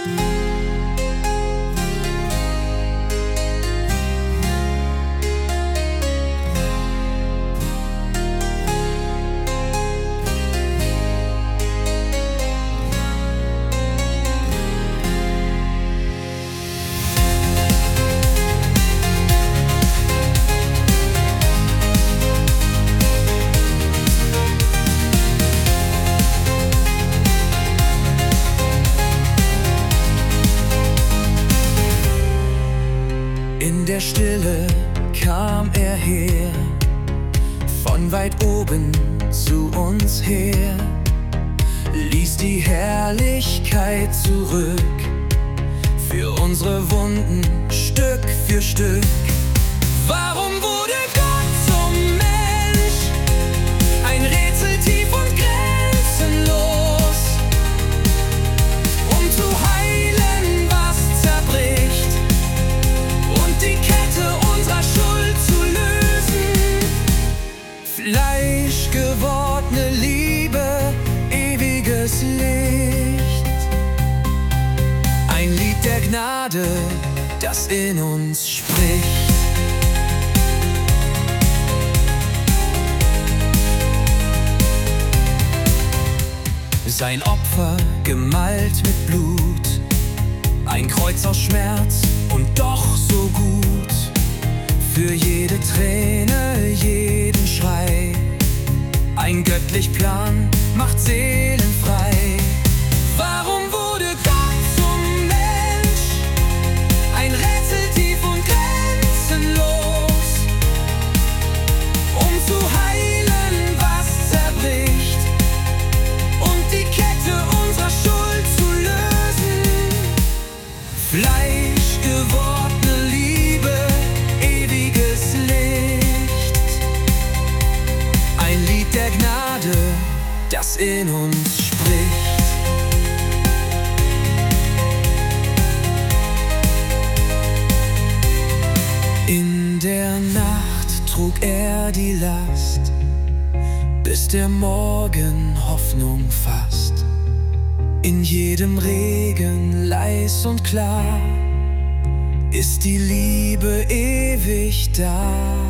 In der Stille kam er her, von weit oben zu uns her, ließ die Herrlichkeit zurück, für unsere Wunden Stück für Stück. Warum wurde Gott zum Mensch? Ein Rätsel tief und grenzenlos, um zu heilen, was zerbricht, und die Kette unserer Schuld zu lösen. Fleischgewordene Liebe, ewiges Licht, ein Lied der Gnade, das in uns spricht. Sein Opfer gemalt mit Blut, ein Kreuz aus Schmerz und doch so gut. Für jede Träne, jeden Schrei, ein göttlich Plan macht Seelen frei. Warum wurde Gott zum Mensch? Ein Rätsel tief und grenzenlos, um zu heilen, was zerbricht, und die Kette unserer Schuld zu lösen. Fleischgewordene Liebe, ewiges Licht, ein Lied der Gnade, das in uns spricht. In der Nacht trug er die Last, bis der Morgen Hoffnung fasst. In jedem Regen leis und klar ist die Liebe ewig da.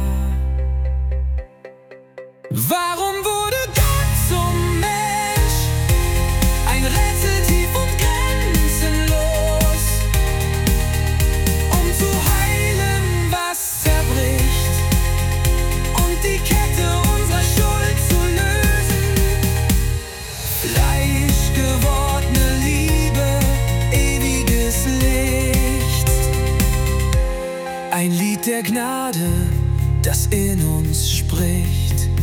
Warum wurde Gott zum Mensch? Ein Rätsel tief und grenzenlos, um zu heilen, was zerbricht, und die Kette unserer Schuld zu lösen. Fleischgewordene Liebe, ewiges Licht, ein Lied der Gnade, das in uns spricht.